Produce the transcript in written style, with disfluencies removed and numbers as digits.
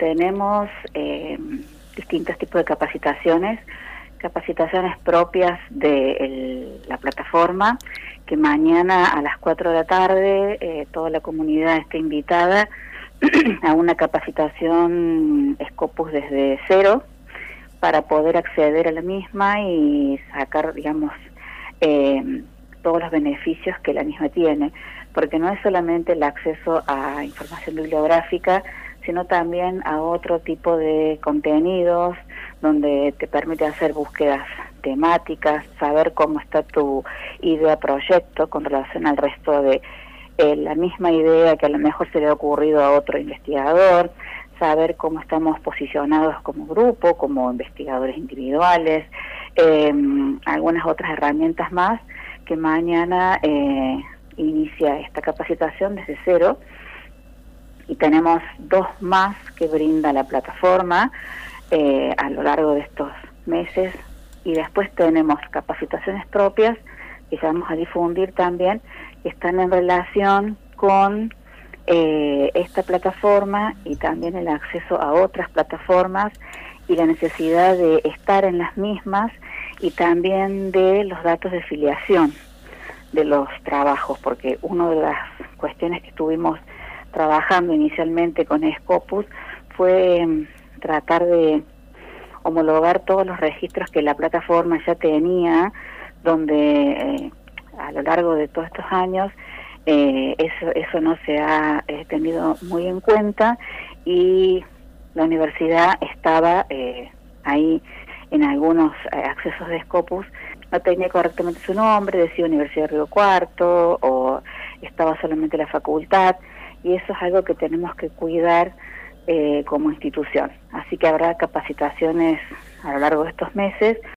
tenemos distintos tipos de capacitaciones propias de la plataforma, que mañana a las 4 de la tarde toda la comunidad está invitada a una capacitación Scopus desde cero, para poder acceder a la misma y sacar, digamos, todos los beneficios que la misma tiene, porque no es solamente el acceso a información bibliográfica, sino también a otro tipo de contenidos, donde te permite hacer búsquedas temáticas, saber cómo está tu idea proyecto con relación al resto de la misma idea que a lo mejor se le ha ocurrido a otro investigador, saber cómo estamos posicionados como grupo, como investigadores individuales, algunas otras herramientas más, que mañana inicia esta capacitación desde cero, y tenemos 2 más que brinda la plataforma a lo largo de estos meses, y después tenemos capacitaciones propias que vamos a difundir también, que están en relación con esta plataforma y también el acceso a otras plataformas y la necesidad de estar en las mismas, y también de los datos de filiación de los trabajos, porque una de las cuestiones que estuvimos trabajando inicialmente con Scopus fue tratar de homologar todos los registros que la plataforma ya tenía, donde a lo largo de todos estos años eso no se ha tenido muy en cuenta, y la universidad estaba ahí en algunos accesos de Scopus, no tenía correctamente su nombre, decía Universidad de Río Cuarto, o estaba solamente la facultad, y eso es algo que tenemos que cuidar como institución. Así que habrá capacitaciones a lo largo de estos meses